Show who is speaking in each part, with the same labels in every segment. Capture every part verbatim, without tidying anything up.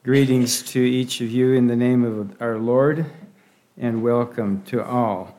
Speaker 1: Greetings to each of you in the name of our Lord, and welcome to all.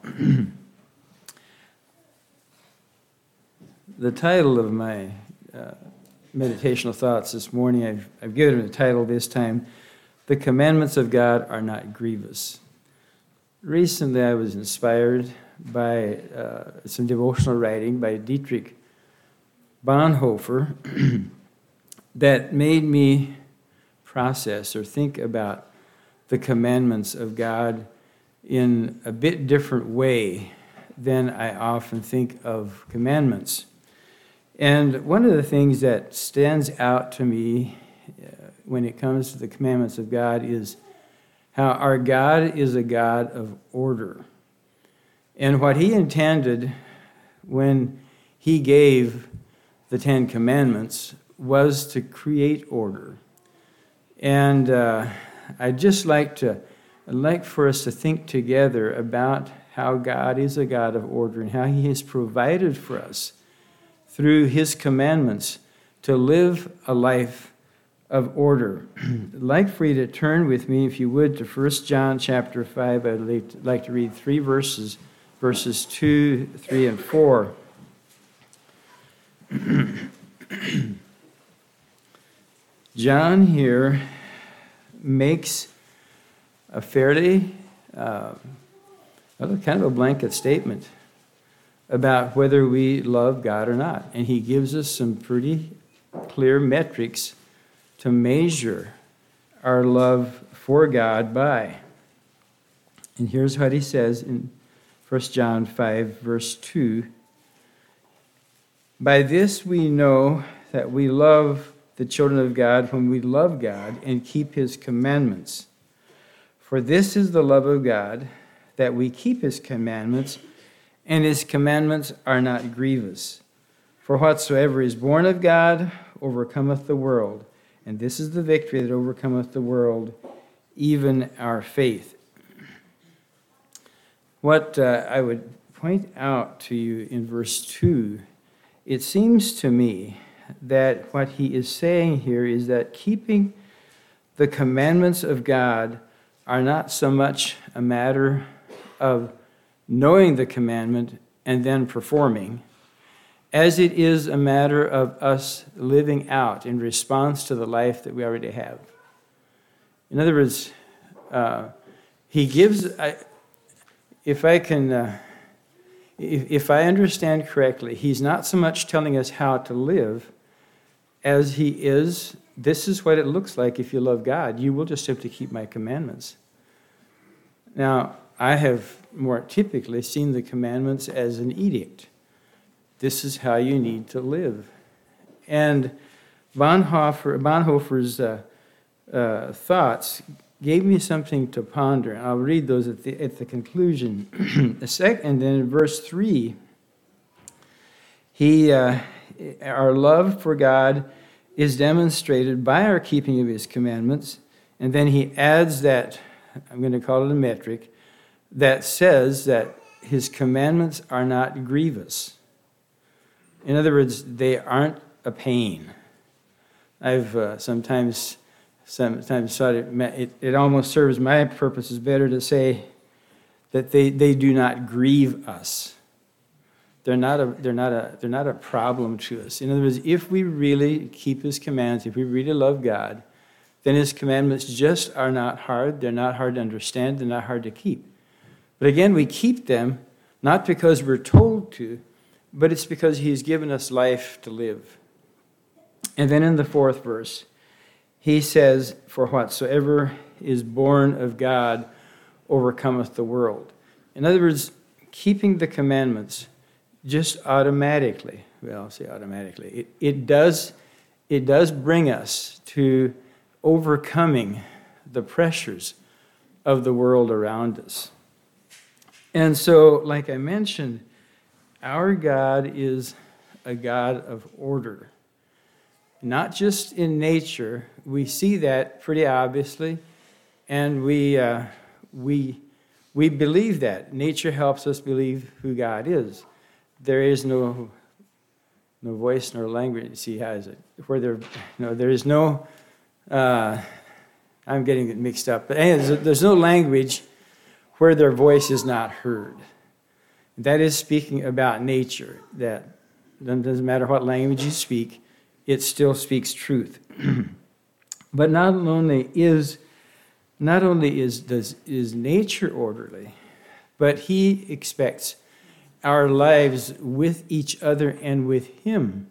Speaker 1: The title of my uh, meditational thoughts this morning, I've, I've given it a title this time, The Commandments of God Are Not Grievous. Recently I was inspired by uh, some devotional writing by Dietrich Bonhoeffer that made me process or think about the commandments of God in a bit different way than I often think of commandments. And one of the things that stands out to me uh, when it comes to the commandments of God is how our God is a God of order. And what he intended when he gave the Ten Commandments was to create order. And uh, I'd just like to, I'd like for us to think together about how God is a God of order and how he has provided for us through his commandments to live a life of order. I'd like for you to turn with me, if you would, to First John chapter five. I'd like to read three verses, verses two, three, and four. John here makes a fairly, uh, kind of a blanket statement about whether we love God or not. And he gives us some pretty clear metrics to measure our love for God by. And here's what he says in First John five, verse two. By this we know that we love the children of God when we love God and keep his commandments. For this is the love of God, that we keep his commandments, and his commandments are not grievous. For whatsoever is born of God overcometh the world, and this is the victory that overcometh the world, even our faith. What uh, I would point out to you in verse two, it seems to me that what he is saying here is that keeping the commandments of God are not so much a matter of knowing the commandment and then performing, as it is a matter of us living out in response to the life that we already have. In other words, uh, he gives, I, if I can, uh, if, if I understand correctly, he's not so much telling us how to live as he is, this is what it looks like if you love God. You will just have to keep my commandments. Now, I have more typically seen the commandments as an edict. This is how you need to live. And Bonhoeffer, Bonhoeffer's uh, uh, thoughts gave me something to ponder. I'll read those at the, at the conclusion. the second, and then in verse three, he... Uh, Our love for God is demonstrated by our keeping of his commandments. And then he adds that, I'm going to call it a metric, that says that his commandments are not grievous. In other words, they aren't a pain. I've uh, sometimes sometimes thought it, it, it almost serves my purposes better to say that they, they do not grieve us. They're not a they're not a they're not a problem to us. In other words, if we really keep his commands, if we really love God, then his commandments just are not hard. They're not hard to understand. They're not hard to keep. But again, we keep them not because we're told to, but it's because he's given us life to live. And then in the fourth verse, he says, "For whatsoever is born of God overcometh the world." In other words, keeping the commandments just automatically, well, I'll say automatically, it, it does it does bring us to overcoming the pressures of the world around us. And so, like I mentioned, our God is a God of order. Not just in nature, we see that pretty obviously, and we uh, we we believe that. Nature helps us believe who God is. There is no no voice nor language. See, how is it? Where there, no, there is no. Uh, I'm getting it mixed up. But anyways, there's, there's no language where their voice is not heard. That is speaking about nature, that it doesn't matter what language you speak, it still speaks truth. But not only is not only is does is nature orderly, but he expects our lives with each other and with him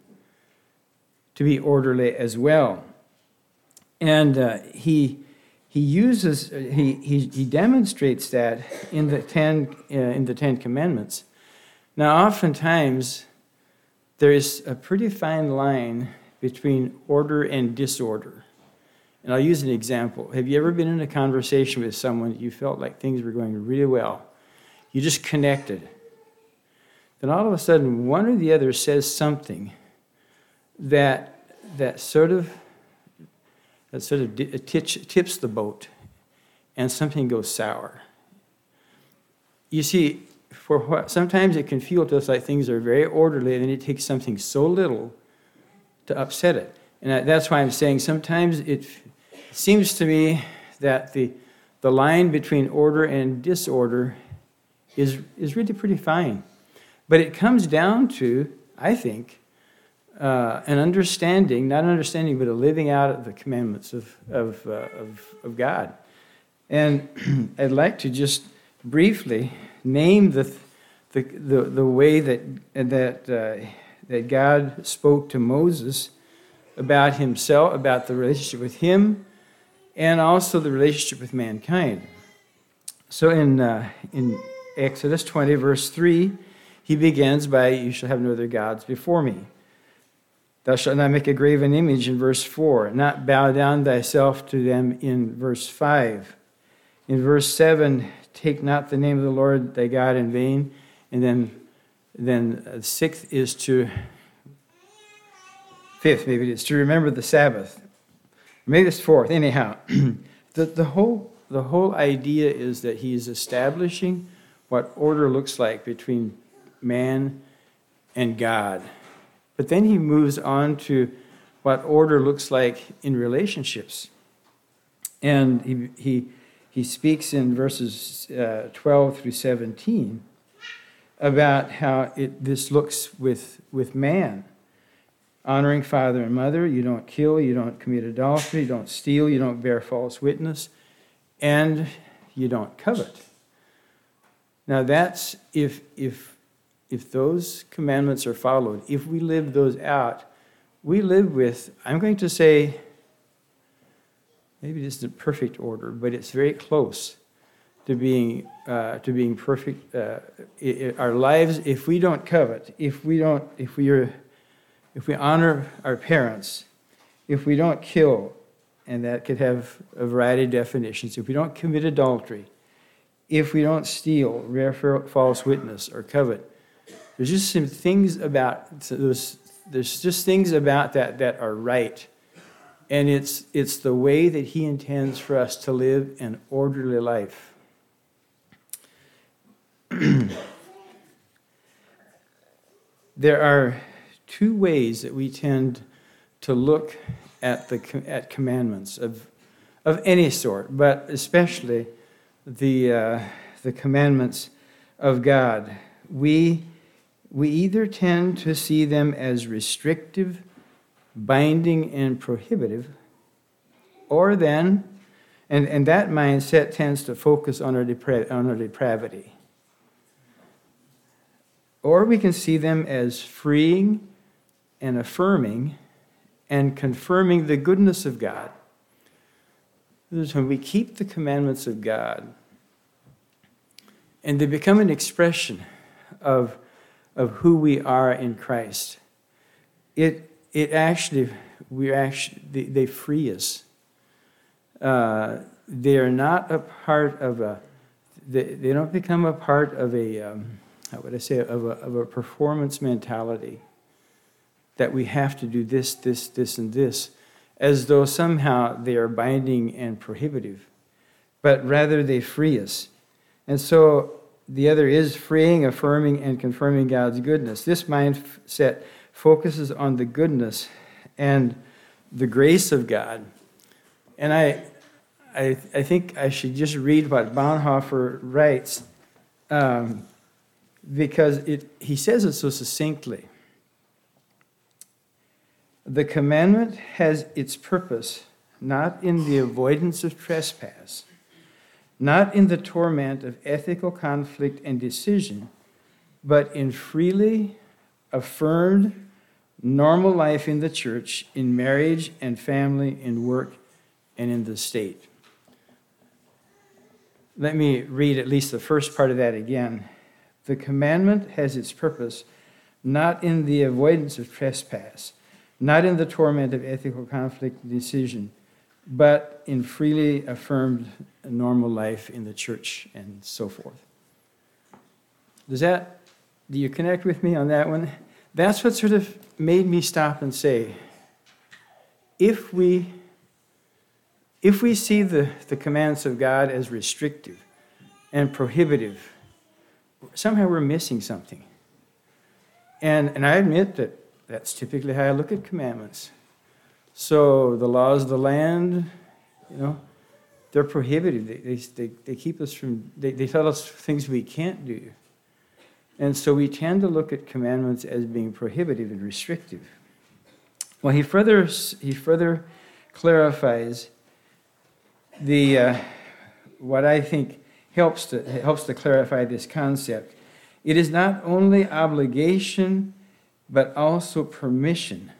Speaker 1: to be orderly as well. And uh, he he uses he, he he demonstrates that in the ten uh, in the Ten Commandments. Now, oftentimes there is a pretty fine line between order and disorder. And I'll use an example. Have you ever been in a conversation with someone you felt like things were going really well? You just connected. Then all of a sudden, one or the other says something that that sort of that sort of tips the boat, and something goes sour. You see, for what sometimes it can feel to us like things are very orderly, and then it takes something so little to upset it. And that's why I'm saying sometimes it seems to me that the the line between order and disorder is is really pretty fine. But it comes down to, I think, uh, an understanding, not an understanding, but a living out of the commandments of of uh, of, of God. And I'd like to just briefly name the the the, the way that that uh, that God spoke to Moses about himself, about the relationship with him, and also the relationship with mankind. So in uh, in Exodus twenty, verse three, he begins by, "You shall have no other gods before me. Thou shalt not make a graven image," in verse four, "not bow down thyself to them," in verse five. In verse seven, "Take not the name of the Lord thy God in vain." And then, then uh, sixth is to, fifth maybe it is, to remember the Sabbath. Maybe it's fourth, anyhow. the, the, whole, the whole idea is that he is establishing what order looks like between man and God. But then he moves on to what order looks like in relationships. And he he, he speaks in verses uh, twelve through seventeen about how it this looks with, with man. Honoring father and mother, you don't kill, you don't commit adultery, you don't steal, you don't bear false witness, and you don't covet. Now that's if if if those commandments are followed, if we live those out, we live with, I'm going to say, maybe this isn't perfect order, but it's very close to being uh, to being perfect. Uh, it, it, our lives, if we don't covet, if we don't, if we are, if we honor our parents, if we don't kill, and that could have a variety of definitions. If we don't commit adultery, if we don't steal, bear false witness, or covet, there's just some things about those. There's just things about that that are right, and it's it's the way that He intends for us to live an orderly life. There are two ways that we tend to look at the at commandments of of any sort, but especially the uh, the commandments of God. We we either tend to see them as restrictive, binding, and prohibitive, or then, and, and that mindset tends to focus on our depra- on our depravity. Or we can see them as freeing and affirming and confirming the goodness of God. When we keep the commandments of God, and they become an expression of, of who we are in Christ, it it actually we actually they, they free us. Uh, they are not a part of a. They, they don't become a part of a. Um, how would I say of a of a performance mentality. That we have to do this, this, this, and this, as though somehow they are binding and prohibitive, but rather they free us. And so the other is freeing, affirming, and confirming God's goodness. This mindset focuses on the goodness and the grace of God. And I I, I think I should just read what Bonhoeffer writes, um, because it, he says it so succinctly. The commandment has its purpose not in the avoidance of trespass, not in the torment of ethical conflict and decision, but in freely affirmed normal life in the church, in marriage and family, in work, and in the state. Let me read at least the first part of that again. The commandment has its purpose not in the avoidance of trespass, not in the torment of ethical conflict and decision, but in freely affirmed normal life in the church and so forth. Does that, do you connect with me on that one? That's what sort of made me stop and say, if we if we see the, the commands of God as restrictive and prohibitive, somehow we're missing something. And, and I admit that that's typically how I look at commandments. So the laws of the land, you know, they're prohibitive. They, they, they keep us from, they, they tell us things we can't do. And so we tend to look at commandments as being prohibitive and restrictive. Well, he further, he further clarifies the uh, what I think helps to, helps to clarify this concept. It is not only obligation, but also permission.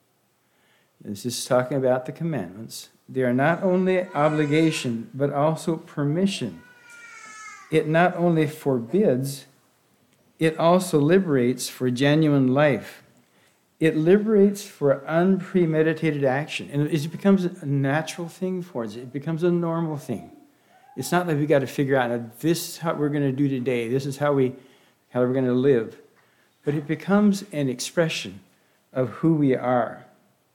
Speaker 1: This is talking about the commandments. They are not only obligation, but also permission. It not only forbids, it also liberates for genuine life. It liberates for unpremeditated action. And it becomes a natural thing for us. It becomes a normal thing. It's not that we got to figure out, now, this is how we're going to do today. This is how, we, how we're going to live. But it becomes an expression of who we are.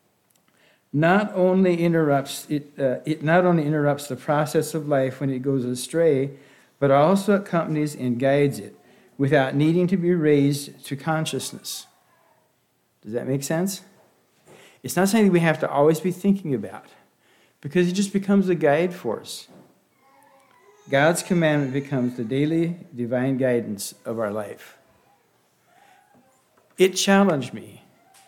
Speaker 1: Not only interrupts it, uh, it not only interrupts the process of life when it goes astray, but also accompanies and guides it without needing to be raised to consciousness. Does that make sense? It's not something we have to always be thinking about, because it just becomes a guide for us. God's commandment becomes the daily divine guidance of our life. It challenged me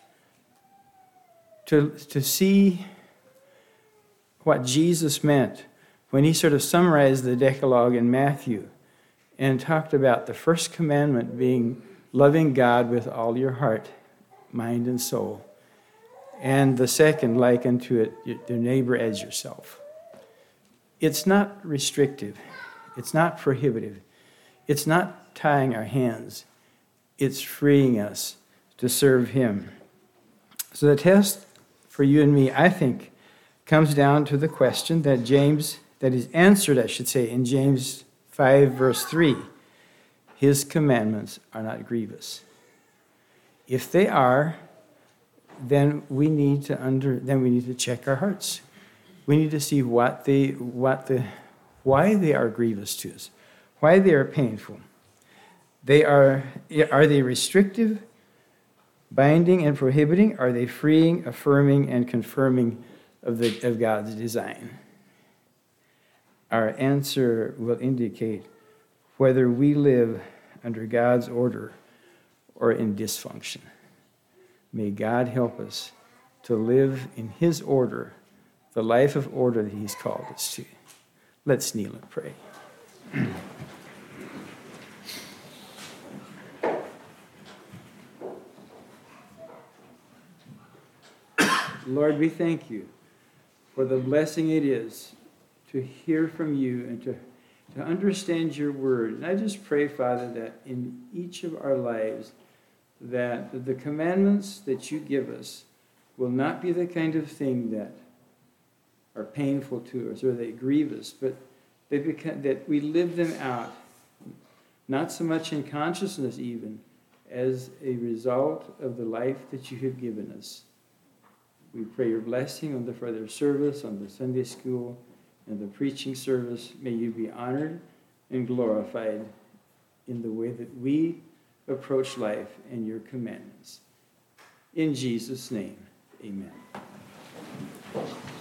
Speaker 1: to, to see what Jesus meant when he sort of summarized the Decalogue in Matthew and talked about the first commandment being loving God with all your heart, mind, and soul, and the second, like unto it, your neighbor as yourself. It's not restrictive. It's not prohibitive. It's not tying our hands. It's freeing us to serve him. So the test for you and me, I think, comes down to the question that James, that is answered, I should say, in James five, verse three. His commandments are not grievous. If they are, then we need to under then we need to check our hearts. We need to see what they what the why they are grievous to us, why they are painful. They are are they restrictive, binding and prohibiting? Are they freeing, affirming, and confirming of the of God's design? Our answer will indicate whether we live under God's order or in dysfunction. May God help us to live in his order, the life of order that he's called us to. Let's kneel and pray. Lord, we thank you for the blessing it is to hear from you and to, to understand your word. And I just pray, Father, that in each of our lives, that the commandments that you give us will not be the kind of thing that are painful to us or they grieve us, but they become, that we live them out, not so much in consciousness even, as a result of the life that you have given us. We pray your blessing on the further service, on the Sunday school, and the preaching service. May you be honored and glorified in the way that we approach life and your commandments. In Jesus' name, amen.